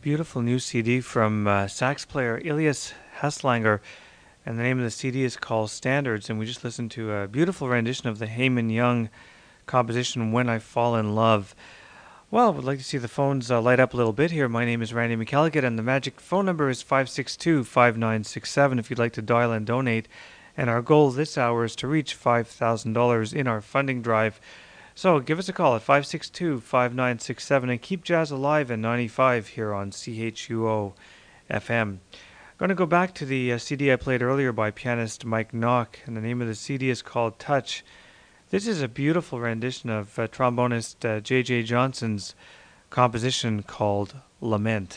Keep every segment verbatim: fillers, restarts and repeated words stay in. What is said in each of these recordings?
beautiful new C D from uh, sax player Ilias Haslanger, and the name of the C D is called Standards, and we just listened to a beautiful rendition of the Heyman Young composition When I Fall in Love. Well, would like to see the phones uh, light up a little bit here. My name is Randy McElligott, and the magic phone number is five six two, five nine six seven if you'd like to dial and donate. And our goal this hour is to reach five thousand dollars in our funding drive. So give us a call at five six two, five nine six seven and keep jazz alive at ninety-five here on C H U O F M. I'm going to go back to the uh, C D I played earlier by pianist Mike Nock, and the name of the C D is called Touch. This is a beautiful rendition of uh, trombonist uh, J J Johnson's composition called Lament.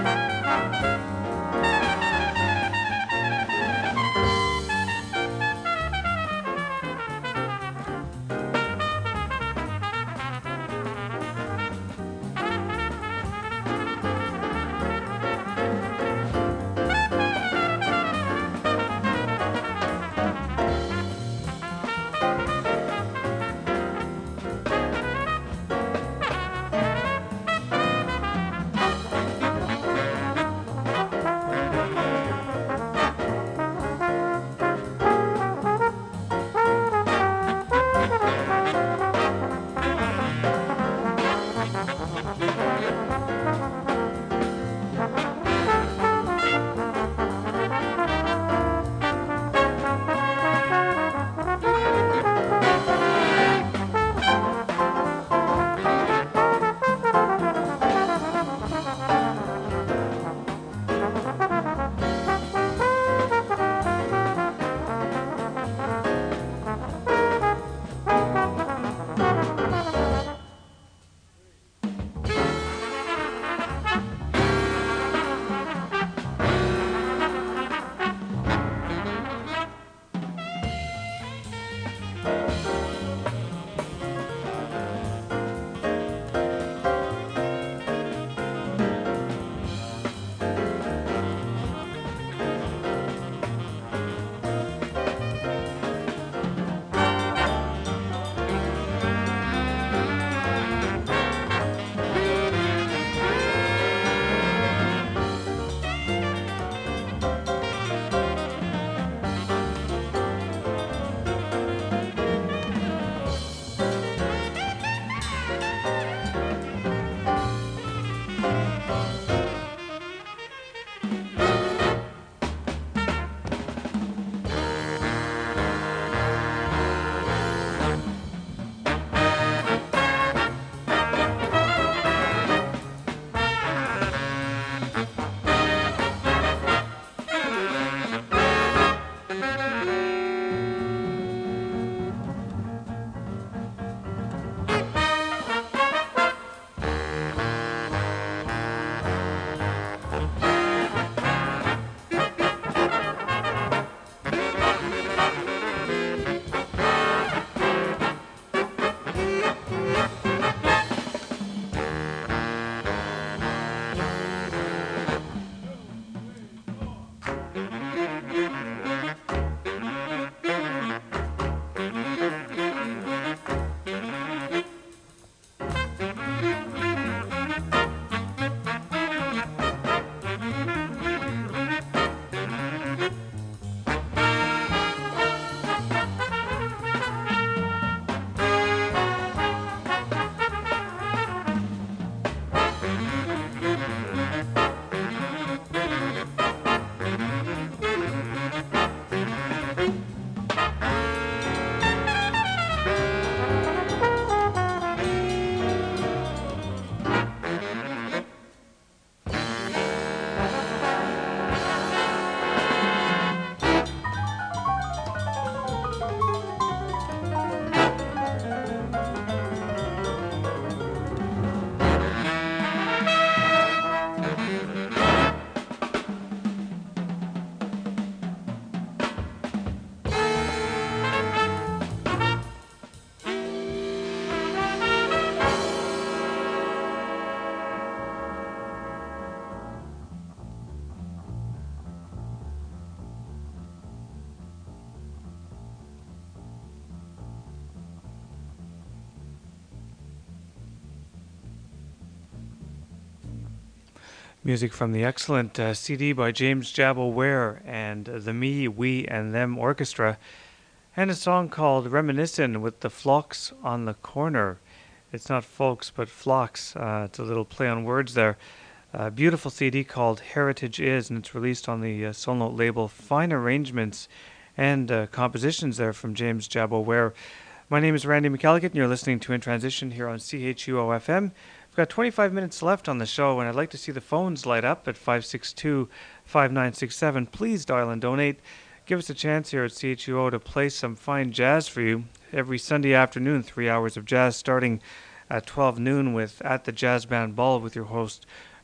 Music from the excellent uh, C D by James Jabbo Ware and uh, the Me, We, and Them Orchestra, and a song called Reminiscent with the Flocks on the Corner. It's not folks, but flocks. Uh, it's a little play on words there. A beautiful C D called Heritage Is, and it's released on the uh, Soul Note label. Fine arrangements and uh, compositions there from James Jabbo Ware. My name is Randy McElligott, and you're listening to In Transition here on C H U O F M. We've got twenty-five minutes left on the show, and I'd like to see the phones light up at five six two, five nine six seven. Please dial and donate. Give us a chance here at C H U O to play some fine jazz for you every Sunday afternoon, three hours of jazz starting at twelve noon with At the Jazz Band Ball with your host,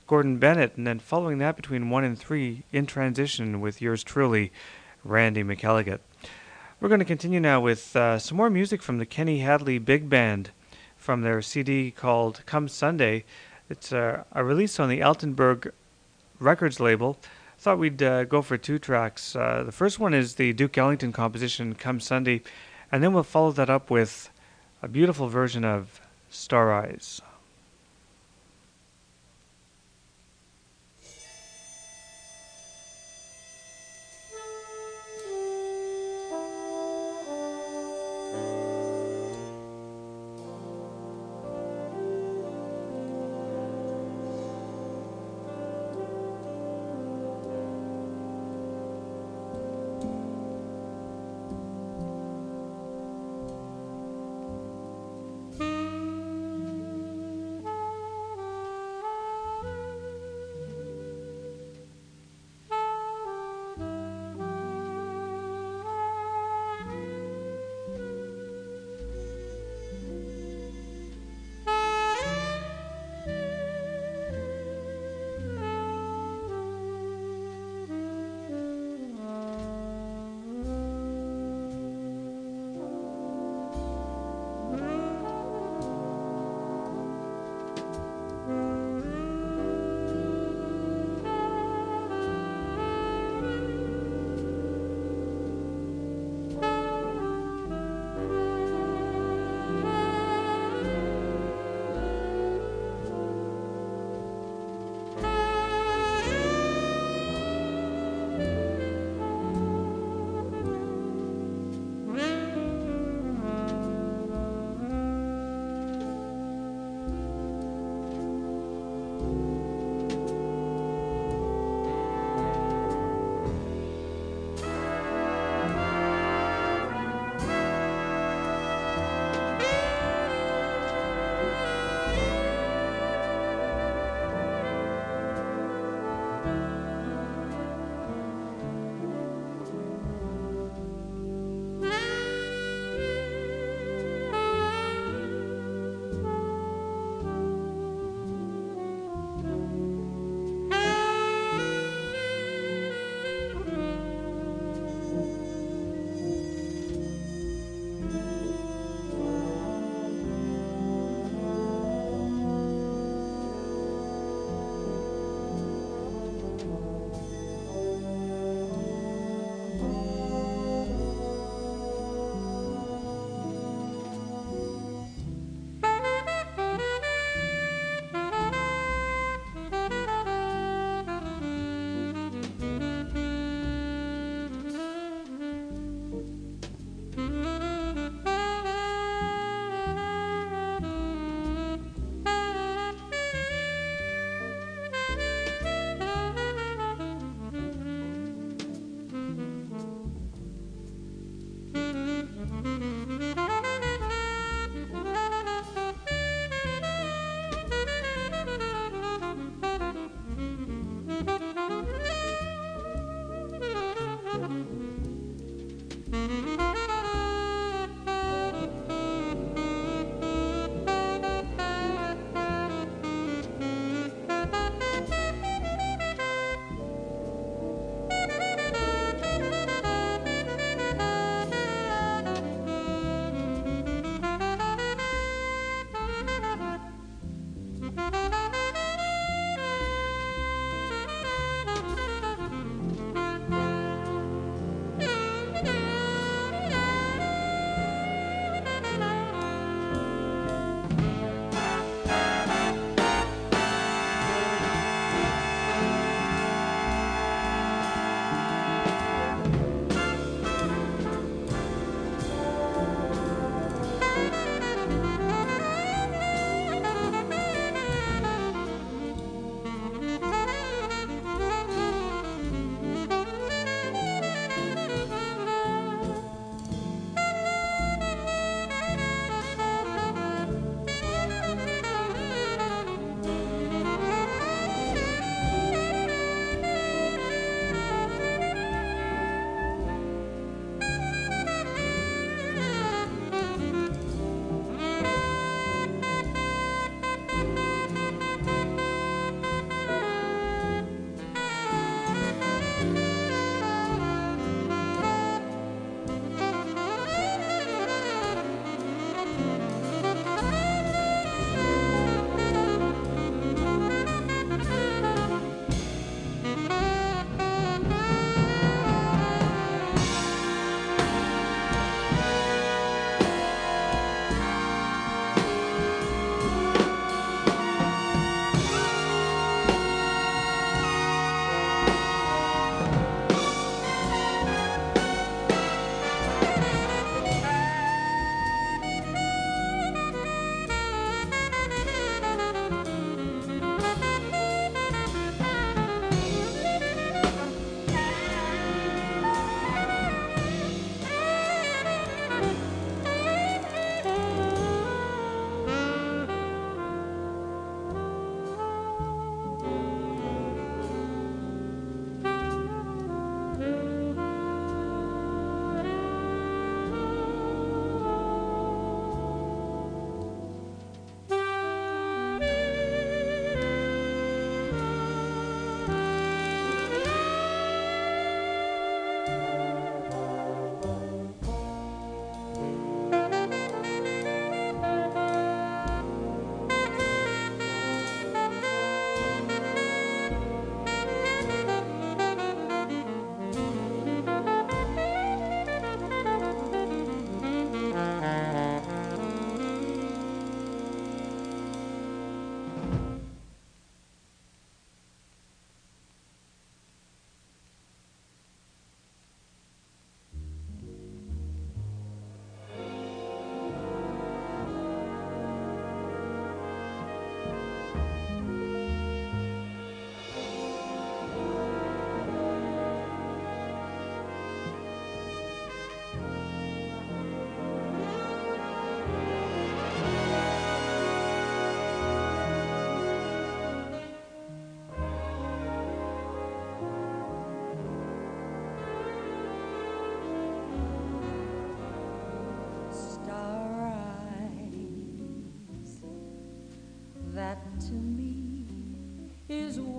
Gordon Bennett, and then following that between one and three, In Transition with yours truly, Randy McElligott. We're going to continue now with uh, some more music from the Kenny Hadley Big Band from their C D called Come Sunday. It's uh, a release on the Altenberg Records label. Thought we'd uh, go for two tracks. Uh, the first one is the Duke Ellington composition Come Sunday, and then we'll follow that up with a beautiful version of Star Eyes.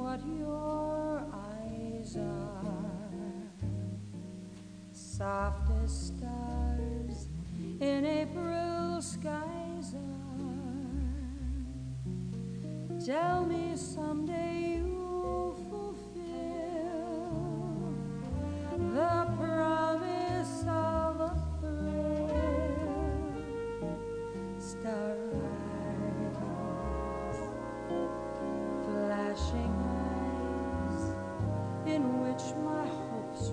what your eyes are, soft as stars in April skies are. Tell me someday you'll fulfill the promise of a thrill. Star eyes, flashing eyes in which my hopes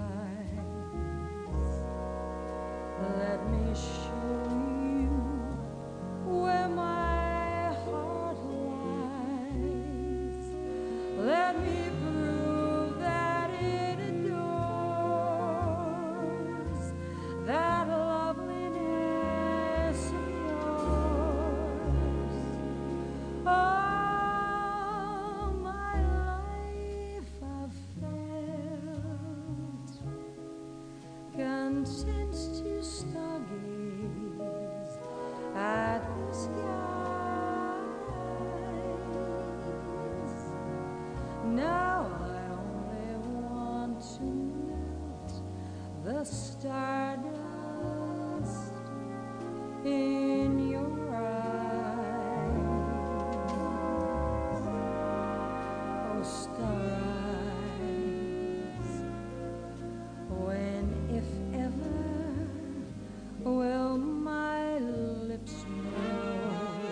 rise. Let me show you where my heart lies. Let me prove that it adores that loveliness of yours. All my life I've felt content to stargaze at the skies. Now I only want to melt the stardust in your eyes. Oh, star eyes, when, if ever, will my lips know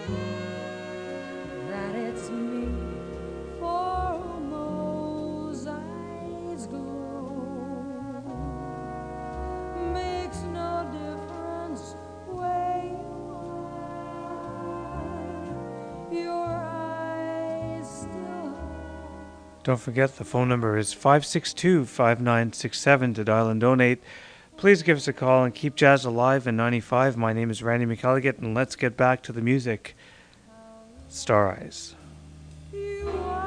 that it's me for whom those eyes glow? Makes no difference where you are, your eyes still. Don't forget the phone number is five six two, five nine six seven to dial and donate. Please give us a call and keep jazz alive in ninety-five. My name is Randy McElligott, and let's get back to the music. Star Eyes. You are.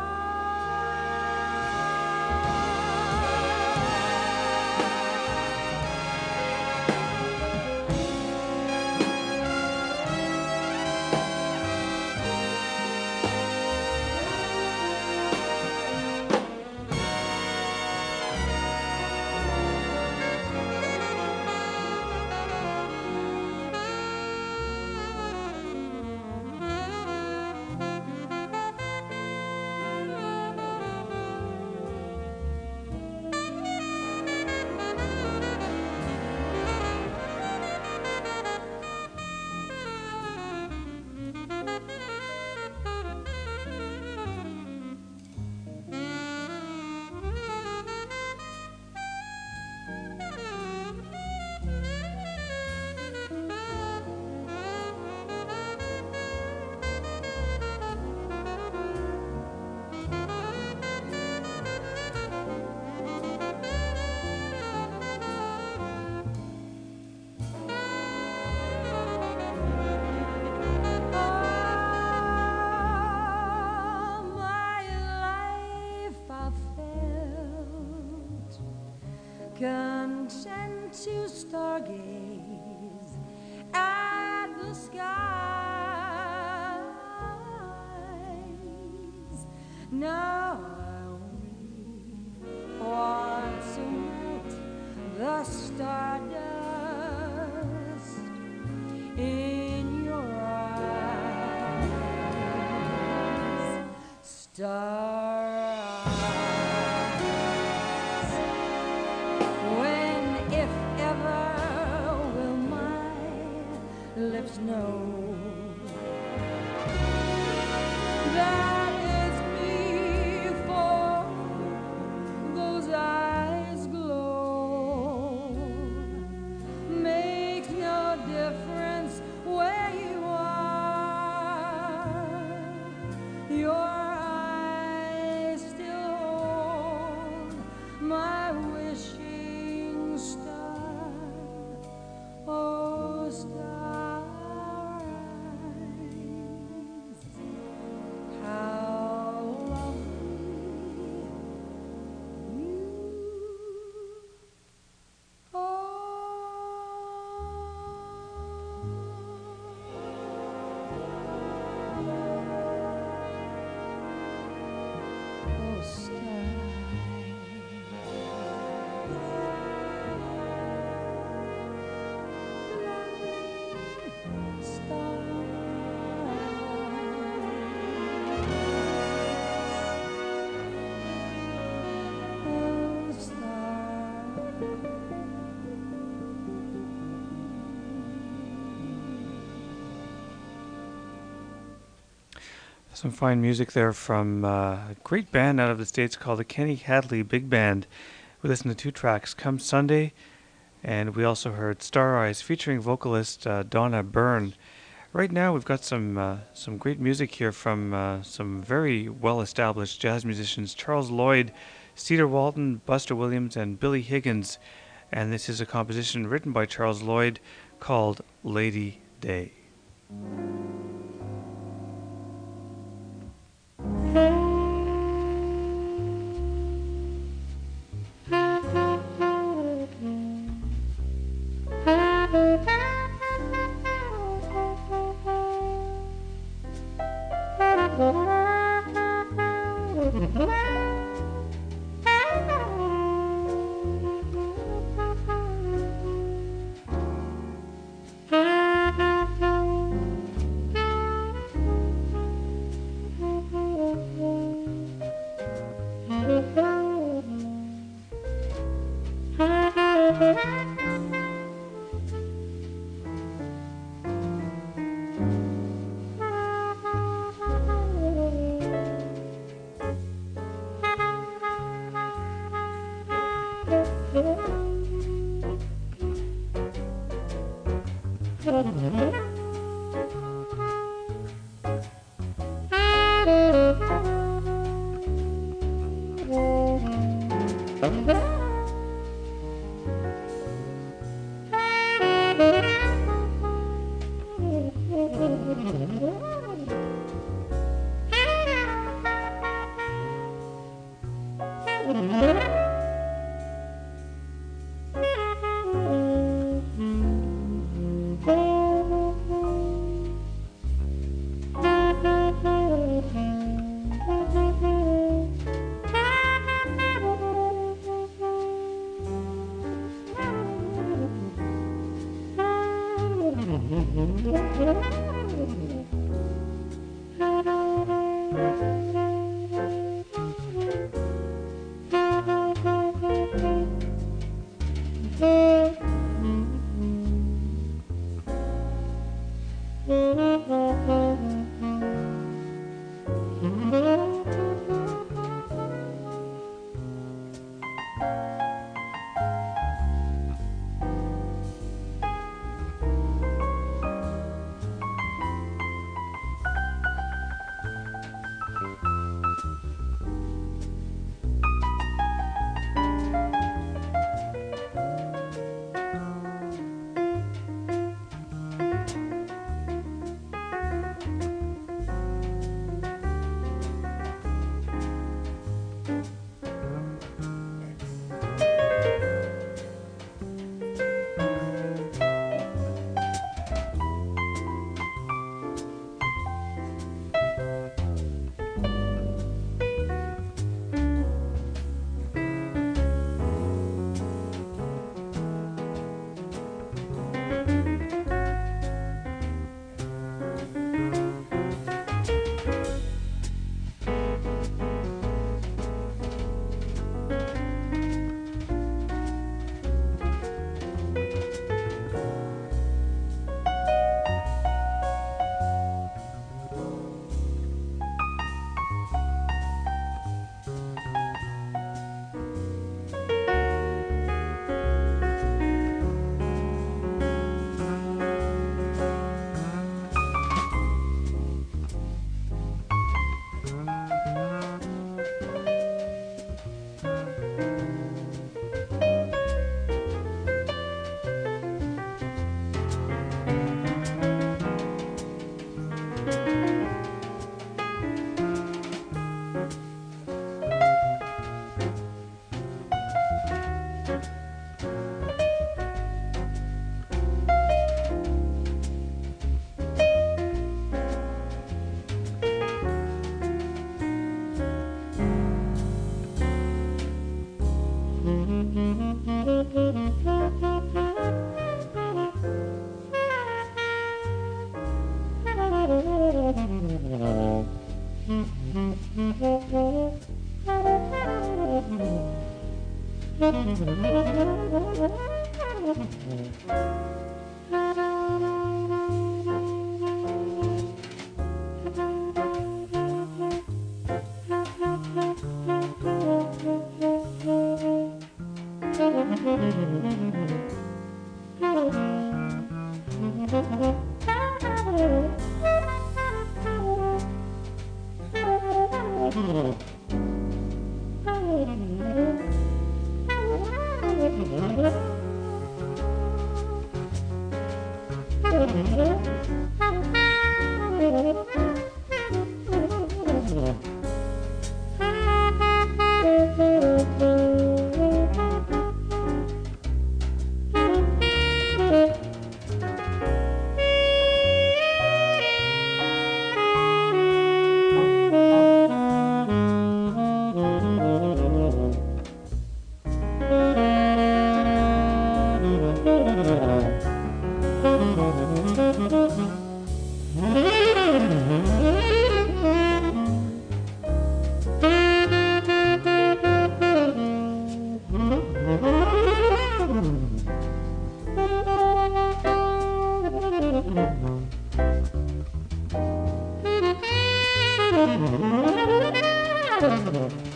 All my life I've felt content to stargaze at the skies. Now I only want to melt the stardust in your eyes. Star eyes, when, if ever, will my lips know that it's me for those eyes glow? Makes no difference where you are, your eyes still hold my wishing star. Oh, star eyes, how Some fine music there from uh, a great band out of the States called the Kenny Hadley Big Band. We listened to two tracks, Come Sunday, and we also heard Star Eyes featuring vocalist uh, Donna Byrne. Right now we've got some uh, some great music here from uh, some very well-established jazz musicians, Charles Lloyd, Cedar Walton, Buster Williams, and Billy Higgins. And this is a composition written by Charles Lloyd called Lady Day.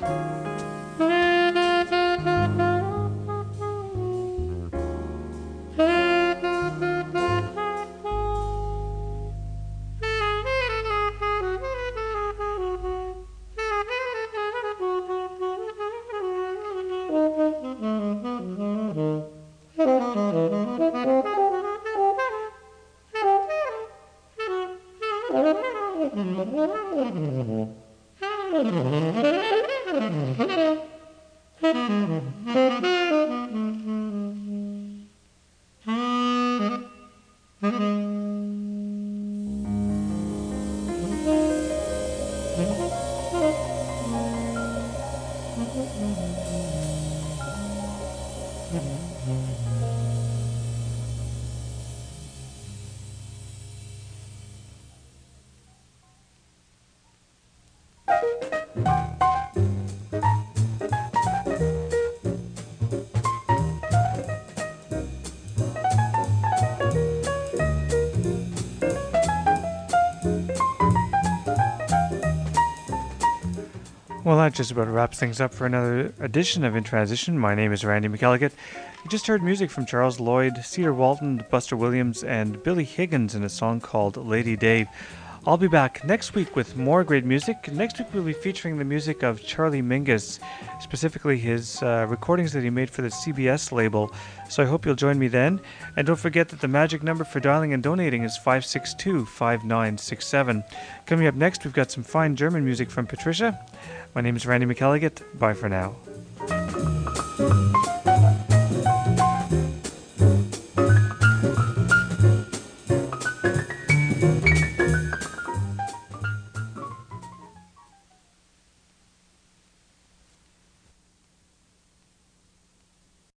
Well, that just about wraps things up for another edition of In Transition. My name is Randy McElligott. You just heard music from Charles Lloyd, Cedar Walton, Buster Williams, and Billy Higgins in a song called Lady Dave. I'll be back next week with more great music. Next week we'll be featuring the music of Charlie Mingus, specifically his uh, recordings that he made for the C B S label. So I hope you'll join me then. And don't forget that the magic number for dialing and donating is five six two, five nine six seven. Coming up next, we've got some fine German music from Patricia. My name is Randy McElligott. Bye for now.